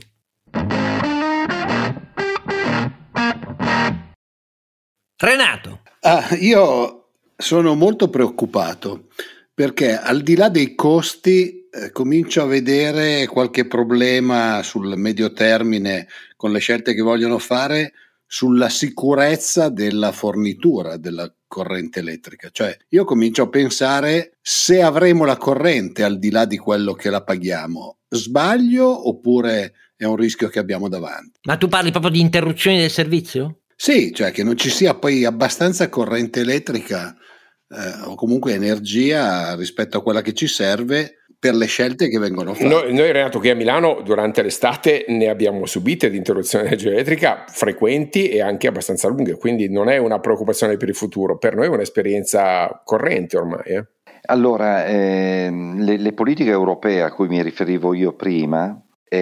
Renato. Io sono molto preoccupato perché al di là dei costi comincio a vedere qualche problema sul medio termine con le scelte che vogliono fare sulla sicurezza della fornitura della corrente elettrica. Cioè, io comincio a pensare, se avremo la corrente al di là di quello che la paghiamo, sbaglio oppure è un rischio che abbiamo davanti? Ma tu parli proprio di interruzioni del servizio? Sì, cioè che non ci sia poi abbastanza corrente elettrica o comunque energia rispetto a quella che ci serve per le scelte che vengono fatte. Noi Renato, qui a Milano durante l'estate ne abbiamo subite di interruzione di energia elettrica frequenti e anche abbastanza lunghe, quindi non è una preoccupazione per il futuro, per noi è un'esperienza corrente ormai. Allora, le politiche europee a cui mi riferivo io prima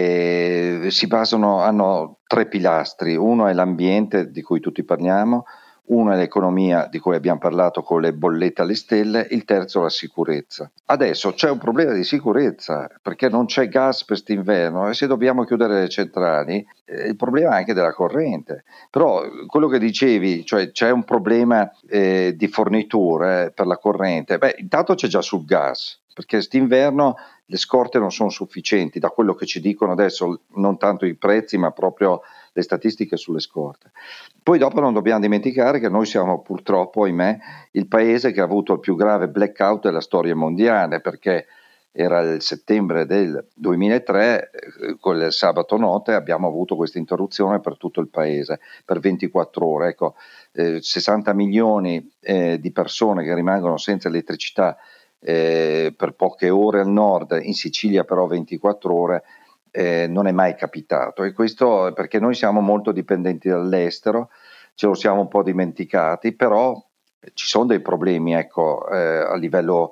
si basano, hanno 3 pilastri: uno è l'ambiente di cui tutti parliamo, uno è l'economia di cui abbiamo parlato con le bollette alle stelle, il terzo la sicurezza. Adesso c'è un problema di sicurezza perché non c'è gas per quest'inverno e se dobbiamo chiudere le centrali il problema è anche della corrente. Però quello che dicevi, cioè c'è un problema di forniture per la corrente, intanto c'è già sul gas, perché quest'inverno le scorte non sono sufficienti, da quello che ci dicono adesso, non tanto i prezzi ma proprio le statistiche sulle scorte. Poi dopo non dobbiamo dimenticare che noi siamo purtroppo, ahimè, il paese che ha avuto il più grave blackout della storia mondiale, perché era il settembre del 2003, quel sabato notte abbiamo avuto questa interruzione per tutto il paese, per 24 ore. Ecco, 60 milioni di persone che rimangono senza elettricità per poche ore al nord, in Sicilia però 24 ore, non è mai capitato, e questo perché noi siamo molto dipendenti dall'estero, ce lo siamo un po' dimenticati, però ci sono dei problemi, ecco, a livello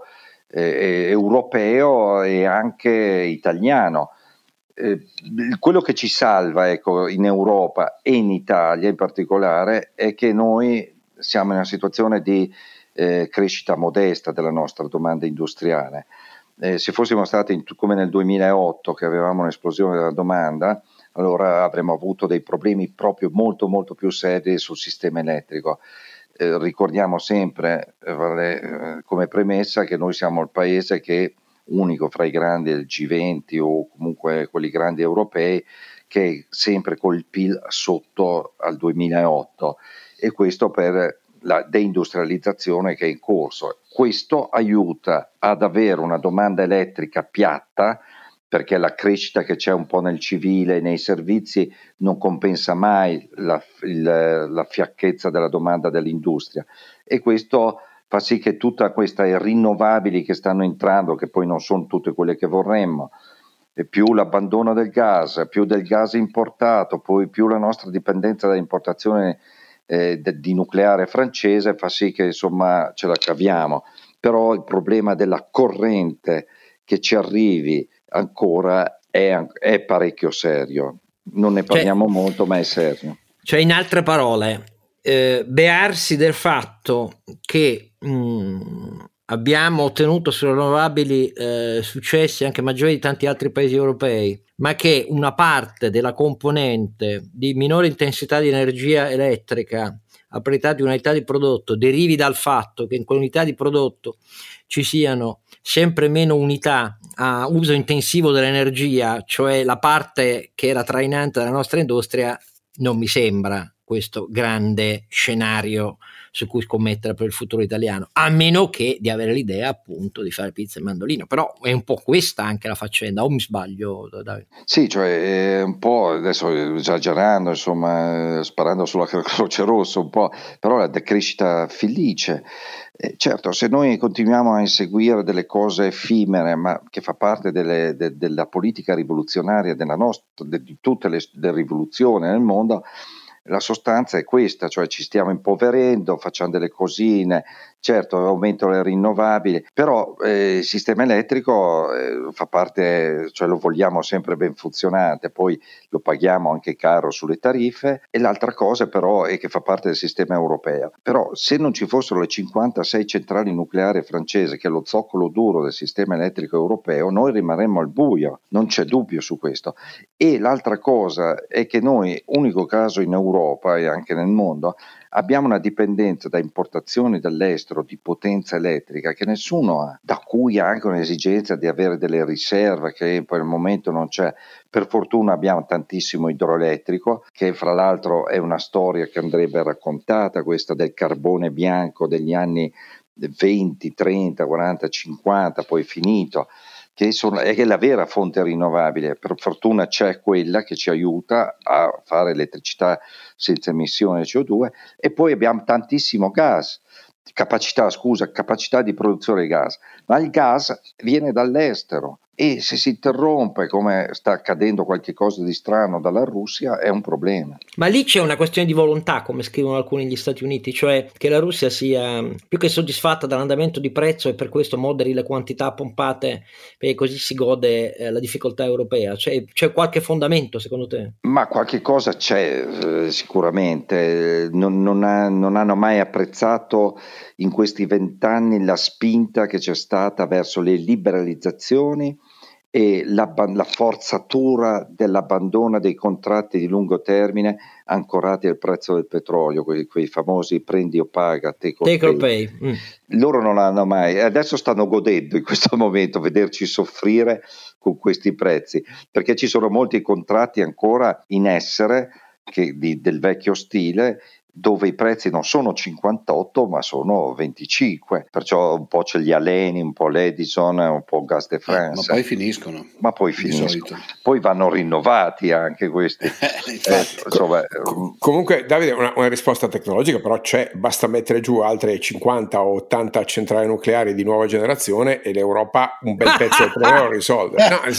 europeo e anche italiano. Quello che ci salva, ecco, in Europa e in Italia in particolare è che noi siamo in una situazione di crescita modesta della nostra domanda industriale. Se fossimo stati come nel 2008 che avevamo un'esplosione della domanda, allora avremmo avuto dei problemi proprio molto molto più seri sul sistema elettrico. Ricordiamo sempre come premessa che noi siamo il paese che unico fra i grandi del G20 o comunque quelli grandi europei che è sempre col PIL sotto al 2008, e questo per la deindustrializzazione che è in corso. Questo aiuta ad avere una domanda elettrica piatta, perché la crescita che c'è un po' nel civile e nei servizi non compensa mai la fiacchezza della domanda dell'industria, e questo fa sì che tutte queste rinnovabili che stanno entrando, che poi non sono tutte quelle che vorremmo, e più l'abbandono del gas, più del gas importato, poi più la nostra dipendenza dall'importazione di nucleare francese, fa sì che insomma ce la caviamo. Però il problema della corrente che ci arrivi ancora è parecchio serio, non ne parliamo molto, ma è serio. Cioè, in altre parole, bearsi del fatto che abbiamo ottenuto sulle rinnovabili successi anche maggiori di tanti altri paesi europei, ma che una parte della componente di minore intensità di energia elettrica a parità di unità di prodotto derivi dal fatto che in quell'unità di prodotto ci siano sempre meno unità a uso intensivo dell'energia, cioè la parte che era trainante della nostra industria, non mi sembra questo grande scenario su cui scommettere per il futuro italiano, a meno che di avere l'idea appunto di fare pizza e mandolino. Però è un po' questa anche la faccenda, o mi sbaglio, Davide? Sì, cioè un po' adesso esagerando, insomma, sparando sulla Croce Rossa un po', però la decrescita felice. Certo, se noi continuiamo a inseguire delle cose effimere, ma che fa parte della politica rivoluzionaria della nostra, di tutte le rivoluzioni nel mondo, la sostanza è questa, cioè ci stiamo impoverendo, facciamo delle cosine, certo aumentano le rinnovabili, però il sistema elettrico fa parte, cioè lo vogliamo sempre ben funzionante, poi lo paghiamo anche caro sulle tariffe, e l'altra cosa però è che fa parte del sistema europeo. Però se non ci fossero le 56 centrali nucleari francesi, che è lo zoccolo duro del sistema elettrico europeo, noi rimarremmo al buio, non c'è dubbio su questo. E l'altra cosa è che noi, unico caso in Europa e anche nel mondo, abbiamo una dipendenza da importazioni dall'estero di potenza elettrica che nessuno ha, da cui anche un'esigenza di avere delle riserve che per il momento non c'è. Per fortuna abbiamo tantissimo idroelettrico, che fra l'altro è una storia che andrebbe raccontata, questa del carbone bianco degli anni 20, 30, 40, 50, poi finito, che è la vera fonte rinnovabile. Per fortuna c'è quella che ci aiuta a fare elettricità senza emissione di CO2, e poi abbiamo tantissimo gas, capacità di produzione di gas, ma il gas viene dall'estero, e se si interrompe, come sta accadendo qualche cosa di strano dalla Russia, è un problema. Ma lì c'è una questione di volontà, come scrivono alcuni degli Stati Uniti, cioè che la Russia sia più che soddisfatta dall'andamento di prezzo e per questo moderi le quantità pompate, perché così si gode la difficoltà europea. C'è qualche fondamento secondo te? Ma qualche cosa c'è sicuramente. Non hanno mai apprezzato in questi 20 anni la spinta che c'è stata verso le liberalizzazioni e la forzatura dell'abbandono dei contratti di lungo termine ancorati al prezzo del petrolio, quei famosi prendi o paga, take or pay. Loro non hanno mai, adesso stanno godendo in questo momento vederci soffrire con questi prezzi, perché ci sono molti contratti ancora in essere del vecchio stile, dove i prezzi non sono 58 ma sono 25, perciò un po' c'è gli Aleni, un po' l'Edison, un po' Gas de France, ma poi finiscono, poi vanno rinnovati anche questi. Comunque Davide, una risposta tecnologica però c'è, basta mettere giù altre 50 o 80 centrali nucleari di nuova generazione e l'Europa un bel pezzo del problema lo risolve.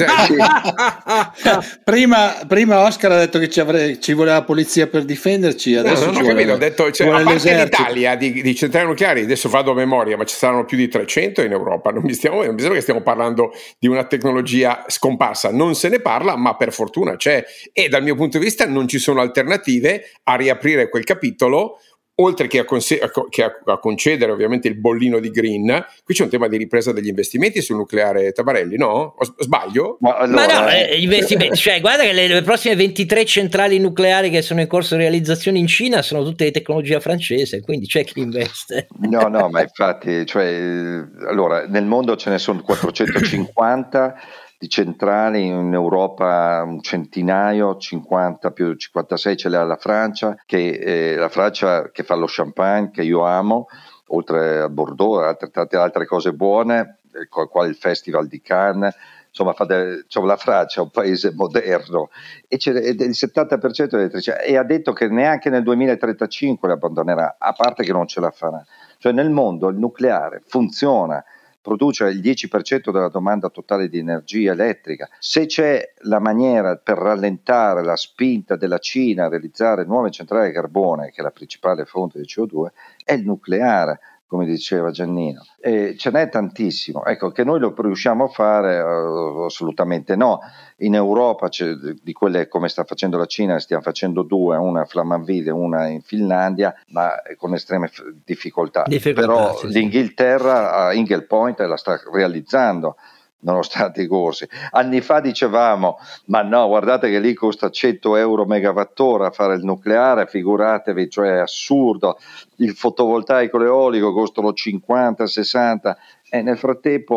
Prima Oscar ha detto che ci voleva la polizia per difenderci, adesso ho detto, cioè, a parte l'Italia di centrali nucleari, adesso vado a memoria, ma ci saranno più di 300 in Europa, non mi sembra che stiamo parlando di una tecnologia scomparsa, non se ne parla, ma per fortuna c'è, e dal mio punto di vista non ci sono alternative a riaprire quel capitolo, oltre che a concedere ovviamente il bollino di green. Qui c'è un tema di ripresa degli investimenti sul nucleare, Tabarelli, no? Sbaglio? Ma no, gli investimenti, cioè guarda che le prossime 23 centrali nucleari che sono in corso di realizzazione in Cina sono tutte di tecnologia francese, quindi c'è chi investe. No, ma infatti, cioè, allora, nel mondo ce ne sono 450 di centrali, in Europa un centinaio, 50 più 56 ce l'ha la Francia, la Francia che fa lo champagne che io amo, oltre a Bordeaux, tante altre cose buone, quale il Festival di Cannes. Insomma, la Francia è un paese moderno e c'è il 70% dell'elettricità, e ha detto che neanche nel 2035 le abbandonerà, a parte che non ce la farà. Cioè nel mondo il nucleare funziona, produce il 10% della domanda totale di energia elettrica. Se c'è la maniera per rallentare la spinta della Cina a realizzare nuove centrali a carbone, che è la principale fonte di CO2, è il nucleare, come diceva Giannino. E ce n'è tantissimo. Ecco, che noi lo riusciamo a fare, assolutamente no. In Europa di quelle come sta facendo la Cina, stiamo facendo due, una a Flamanville e una in Finlandia, ma con estreme difficoltà. Però sì, l'Inghilterra a Hinkley Point la sta realizzando, nonostante i corsi. Anni fa dicevamo, ma no, guardate che lì costa 100 euro megawattora fare il nucleare, figuratevi, cioè è assurdo, il fotovoltaico, l'eolico costano 50, 60, e nel frattempo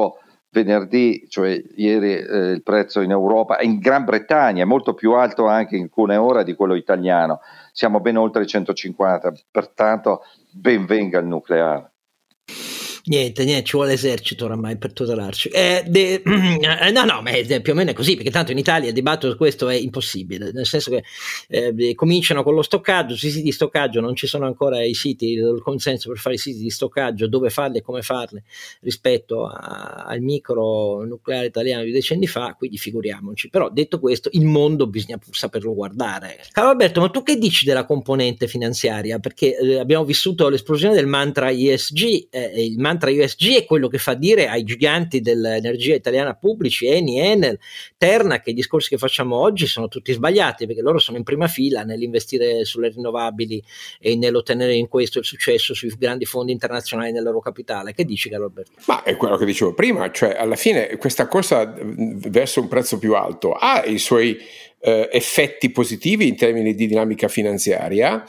venerdì, cioè ieri, il prezzo in Europa, in Gran Bretagna è molto più alto anche in alcune ore di quello italiano, siamo ben oltre i 150, pertanto ben venga il nucleare. Niente, ci vuole l'esercito oramai per tutelarci. No, ma più o meno è così, perché tanto in Italia il dibattito su questo è impossibile, nel senso che cominciano con lo stoccaggio, sui siti di stoccaggio non ci sono ancora i siti, il consenso per fare i siti di stoccaggio, dove farli e come farli, rispetto al micro nucleare italiano di decenni fa, quindi figuriamoci. Però detto questo, il mondo bisogna pur saperlo guardare. Caro Alberto, ma tu che dici della componente finanziaria? Perché abbiamo vissuto l'esplosione del mantra ESG, il mantra ESG è quello che fa dire ai giganti dell'energia italiana pubblici, Eni, Enel, Terna, che i discorsi che facciamo oggi sono tutti sbagliati, perché loro sono in prima fila nell'investire sulle rinnovabili e nell'ottenere in questo il successo sui grandi fondi internazionali nel loro capitale. Che dici, caro Alberto? Ma è quello che dicevo prima, cioè alla fine questa corsa verso un prezzo più alto ha i suoi effetti positivi in termini di dinamica finanziaria.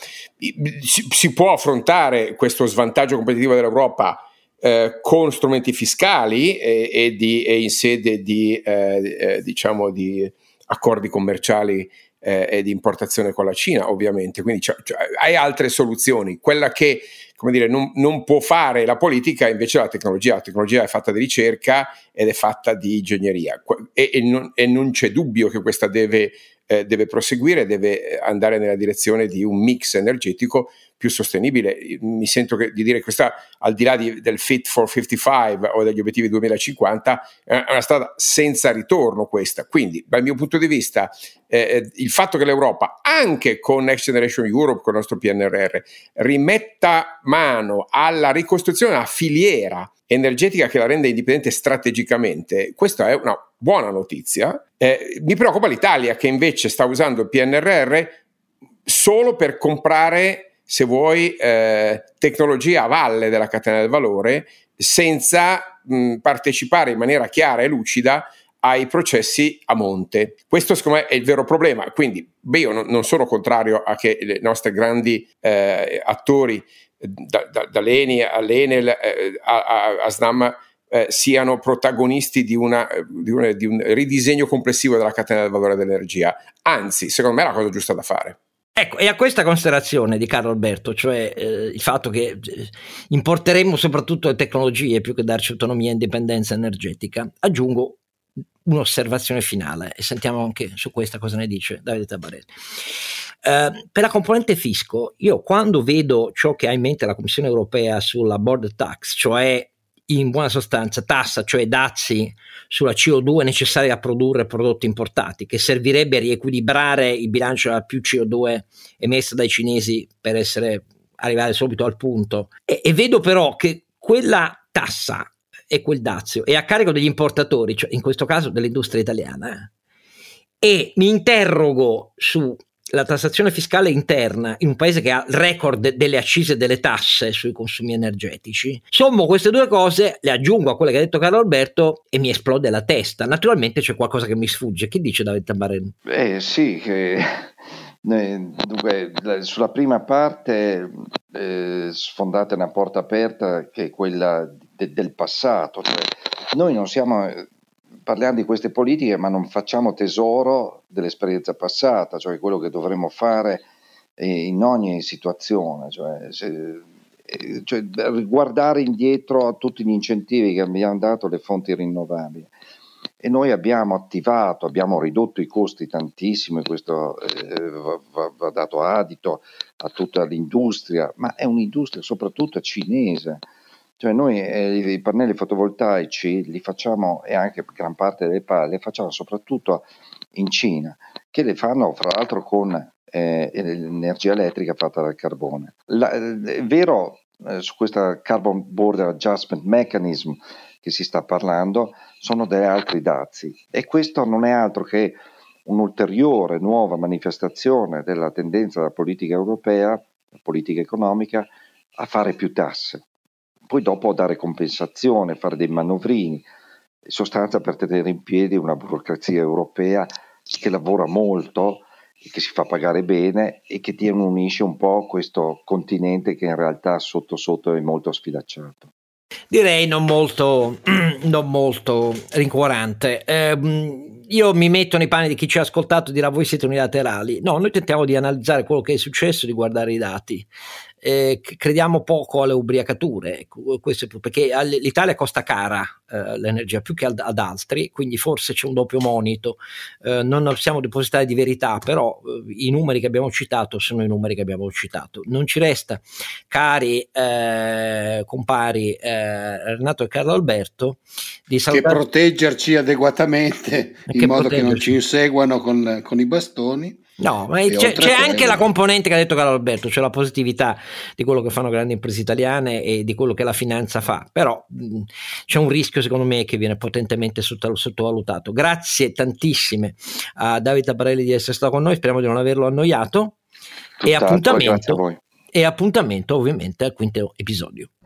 Si può affrontare questo svantaggio competitivo dell'Europa con strumenti fiscali e in sede di diciamo di accordi commerciali e di importazione con la Cina, ovviamente. Quindi hai altre soluzioni. Quella che, come dire, non può fare la politica è invece la tecnologia. La tecnologia è fatta di ricerca ed è fatta di ingegneria e non c'è dubbio che questa deve proseguire, deve andare nella direzione di un mix energetico più sostenibile. Mi sento di dire che questa, al di là del Fit for 55 o degli obiettivi 2050, è una strada senza ritorno questa. Quindi, dal mio punto di vista, il fatto che l'Europa, anche con Next Generation Europe, con il nostro PNRR, rimetta mano alla ricostruzione della filiera energetica che la rende indipendente strategicamente, questa è una buona notizia. Mi preoccupa l'Italia, che invece sta usando il PNRR solo per comprare, se vuoi, tecnologia a valle della catena del valore, senza partecipare in maniera chiara e lucida ai processi a monte. Questo secondo me è il vero problema. Quindi io non sono contrario a che le nostre grandi attori, dall'Eni all'Enel a Snam, siano protagonisti di un ridisegno complessivo della catena del valore dell'energia. Anzi, secondo me è la cosa giusta da fare. Ecco, e a questa considerazione di Carlo Alberto, cioè il fatto che importeremo soprattutto le tecnologie più che darci autonomia e indipendenza energetica, aggiungo un'osservazione finale e sentiamo anche su questa cosa ne dice Davide Tabarelli. Per la componente fisco, io quando vedo ciò che ha in mente la Commissione europea sulla border tax, cioè in buona sostanza tassa, cioè dazi sulla CO2 necessaria a produrre prodotti importati, che servirebbe a riequilibrare il bilancio della più CO2 emessa dai cinesi per arrivare subito al punto, e vedo però che quella tassa e quel dazio è a carico degli importatori, cioè in questo caso dell'industria italiana, e mi interrogo su la tassazione fiscale interna in un paese che ha il record delle accise e delle tasse sui consumi energetici. Sommo queste due cose, le aggiungo a quelle che ha detto Carlo Alberto e mi esplode la testa. Naturalmente c'è qualcosa che mi sfugge. Che dice Davide Tabarelli? Sì, dunque, sulla prima parte sfondate una porta aperta che è quella del passato. Cioè, noi non siamo... Parliamo di queste politiche, ma non facciamo tesoro dell'esperienza passata, cioè quello che dovremmo fare in ogni situazione, cioè guardare indietro a tutti gli incentivi che abbiamo dato alle fonti rinnovabili. E noi abbiamo ridotto i costi tantissimo, e questo va dato adito a tutta l'industria, ma è un'industria soprattutto cinese. Cioè noi i pannelli fotovoltaici li facciamo, e anche gran parte delle pale le facciamo soprattutto in Cina, che le fanno fra l'altro con energia elettrica fatta dal carbone. È vero, su questa Carbon Border Adjustment Mechanism che si sta parlando, sono degli altri dazi, e questo non è altro che un'ulteriore nuova manifestazione della tendenza della politica europea, la politica economica, a fare più tasse. Poi dopo dare compensazione, fare dei manovrini, in sostanza per tenere in piedi una burocrazia europea che lavora molto e che si fa pagare bene e che unisce un po' questo continente che in realtà sotto sotto è molto sfilacciato. Direi non molto rincuorante. Io mi metto nei panni di chi ci ha ascoltato e dirà voi siete unilaterali. No, noi tentiamo di analizzare quello che è successo, di guardare i dati. Crediamo poco alle ubriacature, questo perché l'Italia costa cara l'energia più che ad altri, quindi forse c'è un doppio monito. Non possiamo depositare di verità, però i numeri che abbiamo citato sono i numeri che abbiamo citato. Non ci resta, cari compari Renato e Carlo Alberto, di salutare, che proteggerci adeguatamente in modo che non ci inseguano con i bastoni. No, ma c'è anche la componente che ha detto Carlo Alberto, cioè la positività di quello che fanno grandi imprese italiane e di quello che la finanza fa, però c'è un rischio secondo me che viene potentemente sottovalutato. Grazie tantissime a Davide Tabarelli di essere stato con noi, speriamo di non averlo annoiato, e appuntamento ovviamente al quinto episodio.